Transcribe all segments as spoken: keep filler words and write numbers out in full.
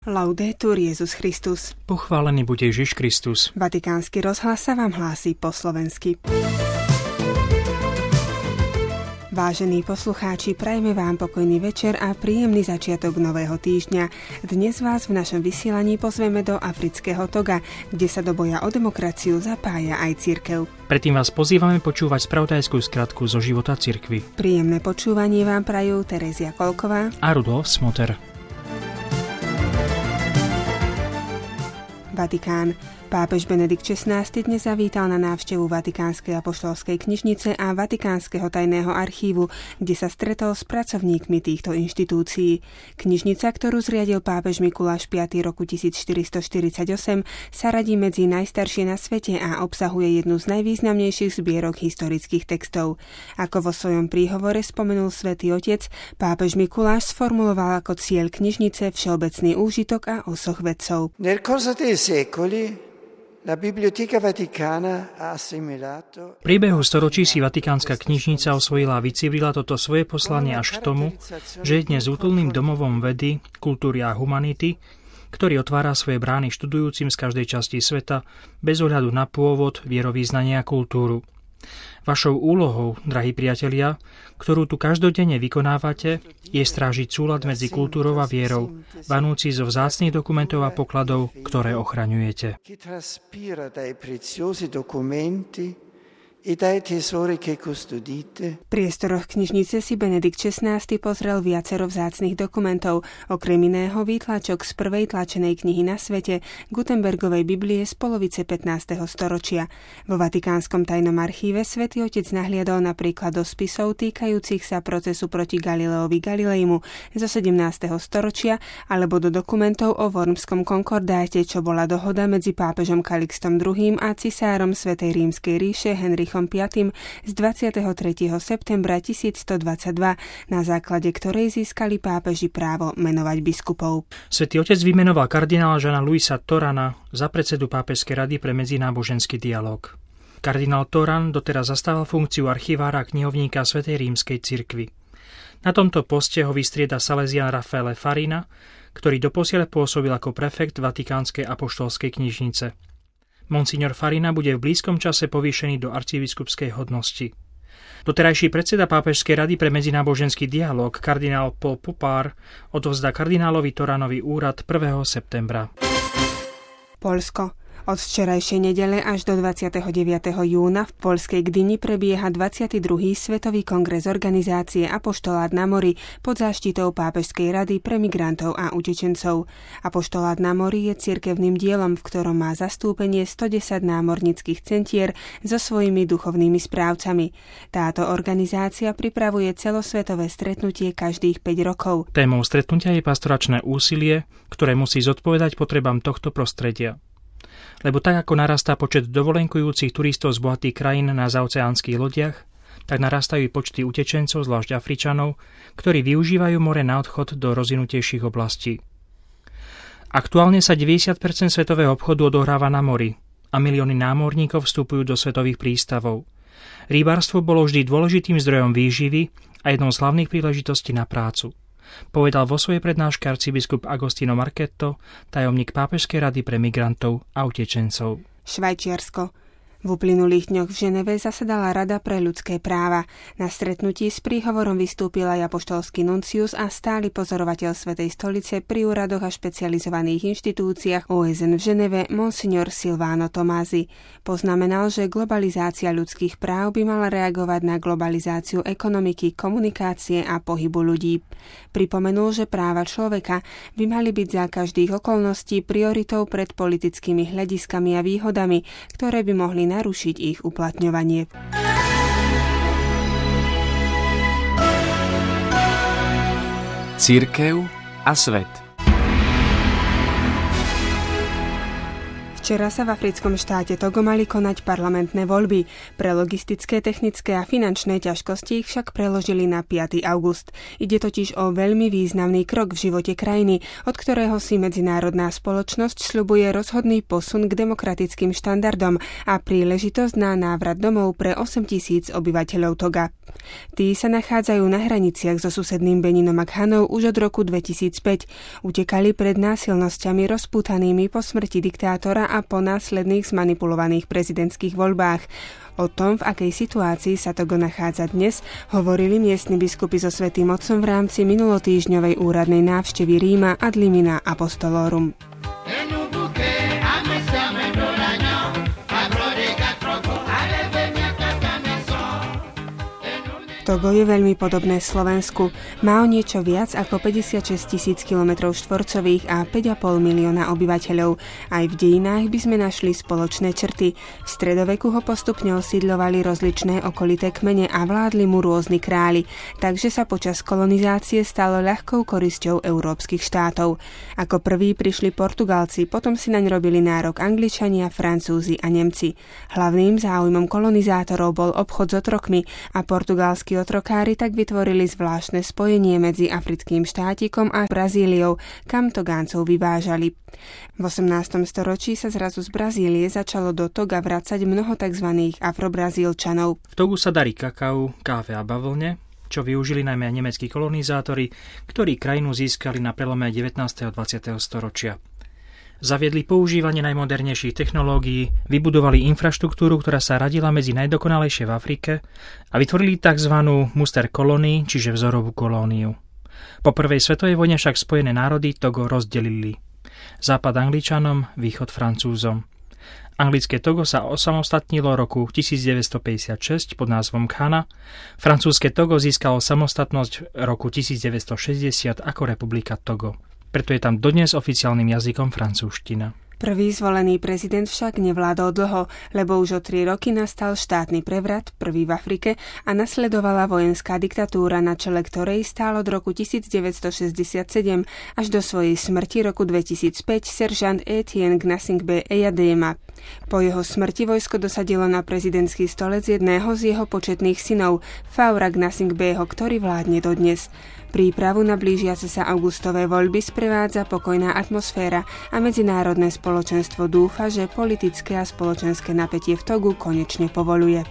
Laudetur Jesus Christus. Pochválený buď Ježiš Kristus. Vatikánsky rozhlas sa vám hlási po slovensky. Vážení poslucháči, prajme vám pokojný večer a príjemný začiatok nového týždňa. Dnes vás v našom vysielaní pozveme do afrického Toga, kde sa do boja o demokraciu zapája aj cirkev. Predtým vás pozývame počúvať spravodajskú skratku zo života cirkvi. Príjemné počúvanie vám prajú Terezia Kolková a Rudolf Smoter. Vatikán. Pápež Benedikt šestnásty dnes zavítal na návštevu Vatikánskej apoštolskej knižnice a Vatikánskeho tajného archívu, kde sa stretol s pracovníkmi týchto inštitúcií. Knižnica, ktorú zriadil pápež Mikuláš piaty roku tisícštyristoštyridsaťosem, sa radí medzi najstaršie na svete a obsahuje jednu z najvýznamnejších zbierok historických textov. Ako vo svojom príhovore spomenul Svätý Otec, pápež Mikuláš sformuloval ako cieľ knižnice všeobecný úžitok a osoh vedcov. Nel corso dei secoli v priebehu storočí si Vatikánska knižnica osvojila a vycibrila toto svoje poslanie až k tomu, že je dnes útulným domovom vedy, kultúry a humanity, ktorý otvára svoje brány študujúcim z každej časti sveta bez ohľadu na pôvod, vierovyznanie a kultúru. Vašou úlohou, drahí priatelia, ktorú tu každodenne vykonávate, je strážiť súlad medzi kultúrou a vierou, vanúci zo vzácnych dokumentov a pokladov, ktoré ochraňujete. V priestoroch knižnice si Benedikt šestnásty pozrel viacero vzácnych dokumentov, okrem iného výtlačok z prvej tlačenej knihy na svete, Gutenbergovej Biblie z polovice pätnásteho storočia. Vo Vatikánskom tajnom archíve Svätý Otec nahliadol napríklad do spisov týkajúcich sa procesu proti Galileovi Galilejmu zo sedemnásteho storočia alebo do dokumentov o Wormskom konkordáte, čo bola dohoda medzi pápežom Kalixtom druhým a cisárom Svätej rímskej ríše Henrichom piatym z dvadsiateho tretieho septembra tisícstodvadsaťdva, na základe ktorej získali pápeži právo menovať biskupov. Svätý Otec vymenoval kardinála Jeana Louisa Torana za predsedu Pápežskej rady pre medzináboženský dialóg. Kardinál Toran doteraz zastával funkciu archivára a knihovníka Svätej rímskej cirkvi. Na tomto poste ho vystrieda Salesián Raffaele Farina, ktorý doposiaľ pôsobil ako prefekt Vatikánskej apoštolskej knižnice. Monsignor Farina bude v blízkom čase povýšený do arcibiskupskej hodnosti. Doterajší predseda Pápežskej rady pre medzináboženský dialóg, kardinál Paul Poupart, odovzdá kardinálovi Toranovi úrad prvého septembra. Poľsko. Od včerajšej nedele až do dvadsiateho deviateho júna v poľskej Gdyni prebieha dvadsiaty druhý Svetový kongres organizácie Apoštolát na mori pod záštitou Pápežskej rady pre migrantov a utečencov. Apoštolát na mori je cirkevným dielom, v ktorom má zastúpenie stodesať námorníckych centier so svojimi duchovnými správcami. Táto organizácia pripravuje celosvetové stretnutie každých päť rokov. Témou stretnutia je pastoračné úsilie, ktoré musí zodpovedať potrebám tohto prostredia. Lebo tak ako narastá počet dovolenkujúcich turistov z bohatých krajín na zaoceánskych lodiach, tak narastajú počty utečencov, zvlášť Afričanov, ktorí využívajú more na odchod do rozvinutejších oblastí. Aktuálne sa deväťdesiat percent svetového obchodu odohráva na mori a milióny námorníkov vstupujú do svetových prístavov. Rybárstvo bolo vždy dôležitým zdrojom výživy a jednou z hlavných príležitostí na prácu, povedal vo svojej prednáške arcibiskup Agostino Marchetto, tajomník Pápežskej rady pre migrantov a utečencov. Švajčiarsko. V uplynulých dňoch v Ženeve zasadala Rada pre ľudské práva. Na stretnutí s príhovorom vystúpil aj apoštolský nuncius a stály pozorovateľ Svätej stolice pri úradoch a špecializovaných inštitúciách ó es en v Ženeve Monsignor Silvano Tomasi. Poznamenal, že globalizácia ľudských práv by mala reagovať na globalizáciu ekonomiky, komunikácie a pohybu ľudí. Pripomenul, že práva človeka by mali byť za každých okolností prioritou pred politickými hľadiskami a výhodami, ktoré by mohli narušiť ich uplatňovanie. Cirkev a svet. Včera sa v africkom štáte Togo mali konať parlamentné voľby. Pre logistické, technické a finančné ťažkosti ich však preložili na piateho augusta. Ide totiž o veľmi významný krok v živote krajiny, od ktorého si medzinárodná spoločnosť sľubuje rozhodný posun k demokratickým štandardom a príležitosť na návrat domov pre osemtisíc obyvateľov Toga. Tí sa nachádzajú na hraniciach so susedným Beninom a Ghanou už od roku dvetisícpäť. Utekali pred násilnosťami rozpútanými po smrti diktátora a po následných zmanipulovaných prezidentských voľbách. O tom, v akej situácii sa Togo nachádza dnes, hovorili miestni biskupy so Svätým Otcom v rámci minulotýždňovej úradnej návštevy Ríma ad limina apostolorum. Togo je veľmi podobné Slovensku. Má o niečo viac ako päťdesiatšesť tisíc kilometrov štvorcových a päť a pol milióna obyvateľov. Aj v dejinách by sme našli spoločné črty. V stredoveku ho postupne osídľovali rozličné okolité kmene a vládli mu rôzni králi, takže sa počas kolonizácie stalo ľahkou korisťou európskych štátov. Ako prví prišli Portugálci, potom si naň robili nárok Angličania, Francúzi a Nemci. Hlavným záujmom kolonizátorov bol obchod s otrokmi a portugalskí otrokári tak vytvorili zvláštne spojenie medzi africkým štátikom a Brazíliou, kam Togáncov vyvážali. V osemnástom storočí sa zrazu z Brazílie začalo do Toga vracať mnoho tzv. Afrobrazílčanov. V Togu sa darí kakao, káve a bavlne, čo využili najmä nemeckí kolonizátori, ktorí krajinu získali na prelome devätnásteho a dvadsiateho storočia. Zaviedli používanie najmodernejších technológií, vybudovali infraštruktúru, ktorá sa radila medzi najdokonalejšie v Afrike a vytvorili tzv. Muster kolónii, čiže vzorovú kolóniu. Po prvej svetovej vojne však Spojené národy Togo rozdelili. Západ Angličanom, východ Francúzom. Anglické Togo sa osamostatnilo roku tisícdeväťstopäťdesiatšesť pod názvom Ghana, francúzske Togo získalo samostatnosť roku tisícdeväťstošesťdesiat ako republika Togo. Preto je tam dodnes oficiálnym jazykom francúzština. Prvý zvolený prezident však nevládol dlho, lebo už o tri roky nastal štátny prevrat, prvý v Afrike, a nasledovala vojenská diktatúra, na čele ktorej stál od roku tisícdeväťstošesťdesiatsedem až do svojej smrti roku dvetisícpäť seržant Etienne Gnassingbé Eyadéma. Po jeho smrti vojsko dosadilo na prezidentský stolec jedného z jeho početných synov, Faura Gnassingbého, ktorý vládne dodnes. Prípravu na blížiace sa augustové voľby sprevádza pokojná atmosféra a medzinárodné spoločenstvo dúfa, že politické a spoločenské napätie v Togu konečne povoluje.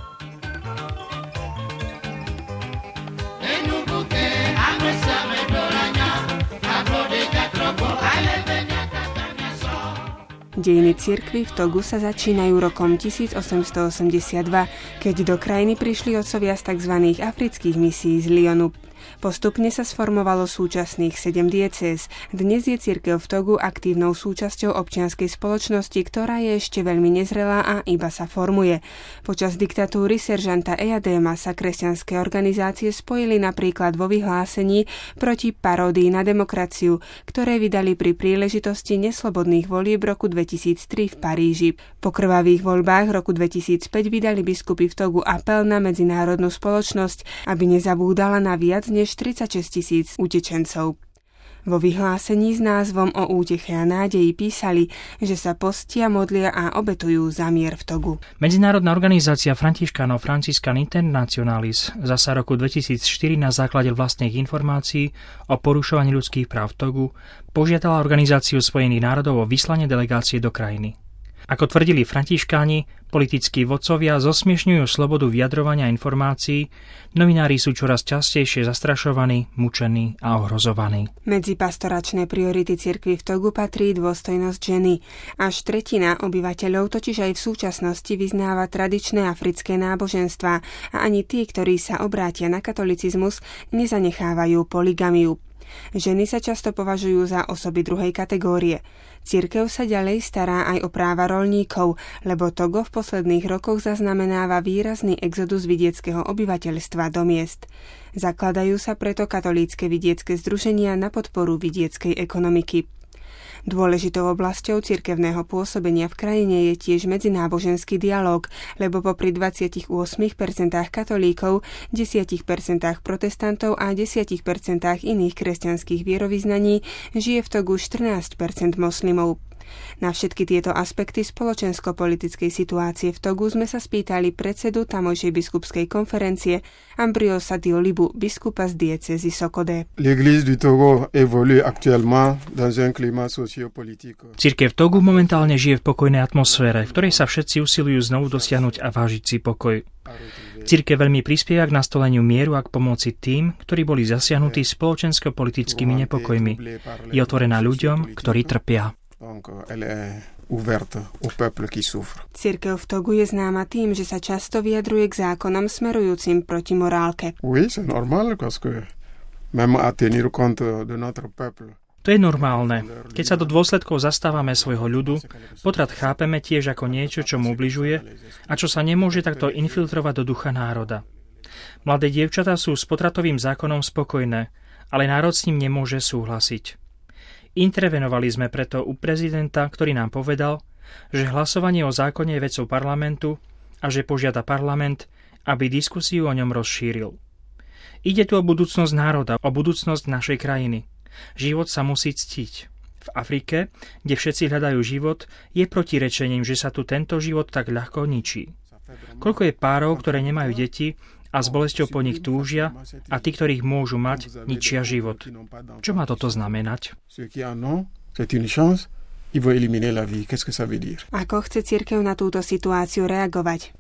Dejiny cirkvi v Togu sa začínajú rokom tisícosemstoosemdesiatdva, keď do krajiny prišli otcovia z tzv. Afrických misií z Lyonu. Postupne sa sformovalo súčasných sedem diecéz. Dnes je cirkev v Togu aktívnou súčasťou občianskej spoločnosti, ktorá je ešte veľmi nezrelá a iba sa formuje. Počas diktatúry seržanta Eyadéma sa kresťanské organizácie spojili napríklad vo vyhlásení proti paródii na demokraciu, ktoré vydali pri príležitosti neslobodných volieb roku dvetisíctri v Paríži. Po krvavých voľbách roku dvetisícpäť vydali biskupy v Togu apel na medzinárodnú spoločnosť, aby nezabúdala na viac než tridsaťšesť tisíc utečencov. Vo vyhlásení s názvom O úteche a nádeji písali, že sa postia, modlia a obetujú za mier v Togu. Medzinárodná organizácia Františkánov Franciscan Internationalis zasa roku dvetisícštyri na základe vlastných informácií o porušovaní ľudských práv v Togu požiadala Organizáciu Spojených národov o vyslanie delegácie do krajiny. Ako tvrdili františkáni, politickí vodcovia zosmiešňujú slobodu vyjadrovania informácií, novinári sú čoraz častejšie zastrašovaní, mučení a ohrozovaní. Medzi pastoračné priority cirkvi v Togu patrí dôstojnosť ženy. Až tretina obyvateľov totiž aj v súčasnosti vyznáva tradičné africké náboženstvá a ani tí, ktorí sa obrátia na katolicizmus, nezanechávajú polygamiu. Ženy sa často považujú za osoby druhej kategórie. Cirkev sa ďalej stará aj o práva roľníkov, lebo Togo v posledných rokoch zaznamenáva výrazný exodus vidieckého obyvateľstva do miest. Zakladajú sa preto katolícke vidiecké združenia na podporu vidieckej ekonomiky. Dôležitou oblasťou cirkevného pôsobenia v krajine je tiež medzináboženský dialóg, lebo popri dvadsiatich ôsmich percentách katolíkov, desiatich percentách protestantov a desiatich percentách iných kresťanských vierovyznaní žije v Togu štrnásť percent moslimov. Na všetky tieto aspekty spoločensko-politickej situácie v Togu sme sa spýtali predsedu tamojšej biskupskej konferencie Ambriosa Diolibu, biskupa z diecézy Sokode. L'église du Togo évolue actuellement dans un climat sociopolitique. Cirkev Togu momentálne žije v pokojnej atmosfére, v ktorej sa všetci usilujú znovu dosiahnuť a vážiť si pokoj. Cirkev veľmi prispieva k nastoleniu mieru a k pomoci tým, ktorí boli zasiahnutí spoločensko-politickými nepokojmi. Je otvorená ľuďom, ktorí trpia. Cirkev v Togu je známa tým, že sa často vyjadruje k zákonom smerujúcim proti morálke. Oui, c'est normal, parce que même à tenir compte de notre peuple. To je normálne. Keď sa do dôsledkov zastávame svojho ľudu, potrat chápeme tiež ako niečo, čo mu ubližuje a čo sa nemôže takto infiltrovať do ducha národa. Mladé dievčatá sú s potratovým zákonom spokojné, ale národ s ním nemôže súhlasiť. Intervenovali sme preto u prezidenta, ktorý nám povedal, že hlasovanie o zákone je vecou parlamentu a že požiada parlament, aby diskusiu o ňom rozšíril. Ide tu o budúcnosť národa, o budúcnosť našej krajiny. Život sa musí ctiť. V Afrike, kde všetci hľadajú život, je protirečením, že sa tu tento život tak ľahko ničí. Koľko je párov, ktoré nemajú deti a s bolesťou po nich túžia a tí, ktorých môžu mať, ničia život. Čo má toto znamenať? Ako chce cirkev na túto situáciu reagovať?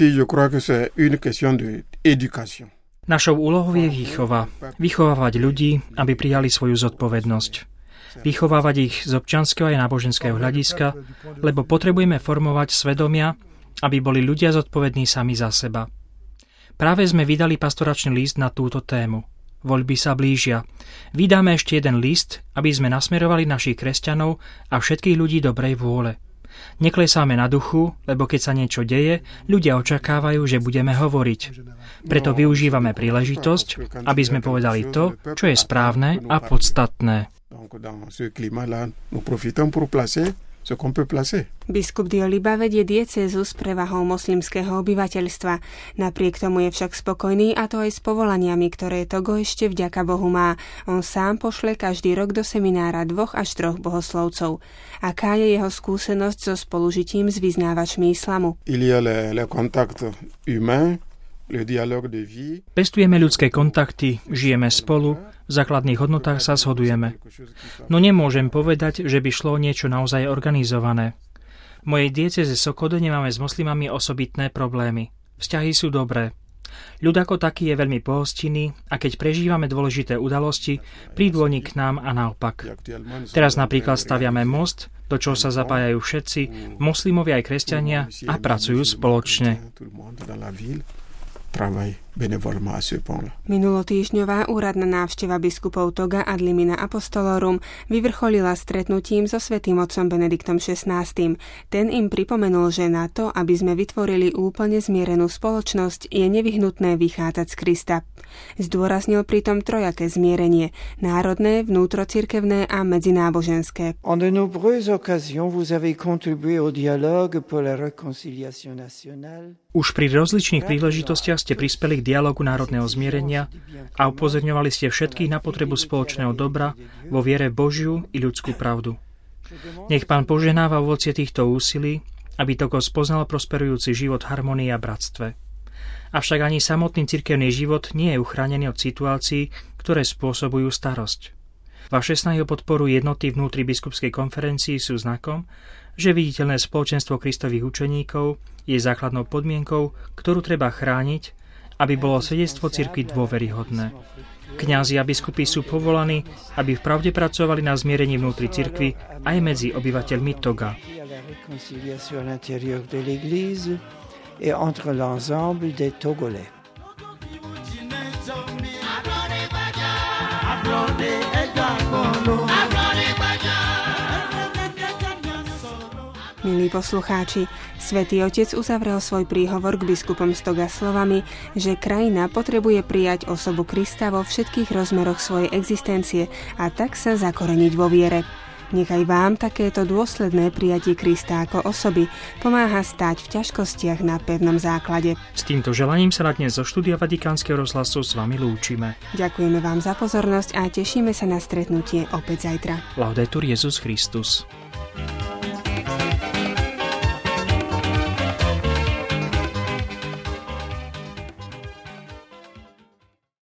Našou úlohou je výchova. Vychovávať ľudí, aby prijali svoju zodpovednosť. Vychovávať ich z občianskeho aj náboženského hľadiska, lebo potrebujeme formovať svedomia, aby boli ľudia zodpovední sami za seba. Práve sme vydali pastoračný list na túto tému. Voľby sa blížia. Vydáme ešte jeden list, aby sme nasmerovali našich kresťanov a všetkých ľudí dobrej vôle. Neklesáme na duchu, lebo keď sa niečo deje, ľudia očakávajú, že budeme hovoriť. Preto využívame príležitosť, aby sme povedali to, čo je správne a podstatné. Biskup Dioliba vedie diecézu s prevahou moslimského obyvateľstva. Napriek tomu je však spokojný, a to aj s povolaniami, ktoré Togo ešte vďaka Bohu má. On sám pošle každý rok do seminára dvoch až troch bohoslovcov. Aká je jeho skúsenosť so spolužitím s vyznávačmi islamu? Il y a le, le contact humain. Pestujeme ľudské kontakty, žijeme spolu, v základných hodnotách sa zhodujeme. No nemôžem povedať, že by šlo niečo naozaj organizované. V mojej diecéze Sokode nemáme s moslimami osobitné problémy. Vzťahy sú dobré. Ľud ako taký je veľmi pohostinný a keď prežívame dôležité udalosti, prídu oni k nám a naopak. Teraz napríklad staviame most, do čoho sa zapájajú všetci, moslimovia aj kresťania, a pracujú spoločne. Minulotýždňová úradná návšteva biskupov Toga ad limina apostolorum vyvrcholila stretnutím so svätým otcom Benediktom šestnásty. Ten im pripomenul, že na to, aby sme vytvorili úplne zmierenú spoločnosť, je nevyhnutné vychádzať z Krista. Zdôraznil pritom trojaké zmierenie: národné, vnútrocirkevné a medzináboženské. En de nombreuses occasions vous avez contribué au dialogue pour la réconciliation nationale. Už pri rozličných príležitostiach ste prispeli k dialógu národného zmierenia a upozorňovali ste všetkých na potrebu spoločného dobra vo viere v Božiu i ľudskú pravdu. Nech Pán poženáva ovocie týchto úsilí, aby Togo spoznal prosperujúci život v harmonii a bratstve. Avšak ani samotný cirkevný život nie je uchránený od situácií, ktoré spôsobujú starosť. Vaše snahy o podporu jednoty vnútri biskupskej konferencii sú znakom, že viditeľné spoločenstvo Kristových učeníkov je základnou podmienkou, ktorú treba chrániť, aby bolo svedectvo cirkvi dôveryhodné. Kňazi a biskupy sú povolaní, aby v pravde pracovali na zmierení vnútri cirkvi aj medzi obyvateľmi Toga. Et entre l'ensemble des Togolais. Milí poslucháči, Svätý Otec uzavrel svoj príhovor k biskupom z Toga slovami, že krajina potrebuje prijať osobu Krista vo všetkých rozmeroch svojej existencie a tak sa zakoreniť vo viere. Nechaj vám takéto dôsledné prijatie Krista ako osoby pomáha stáť v ťažkostiach na pevnom základe. S týmto želaním sa na dnes zo štúdia Vatikánskeho rozhlasu s vami lúčime. Ďakujeme vám za pozornosť a tešíme sa na stretnutie opäť zajtra. Laudetur Jesus Christus.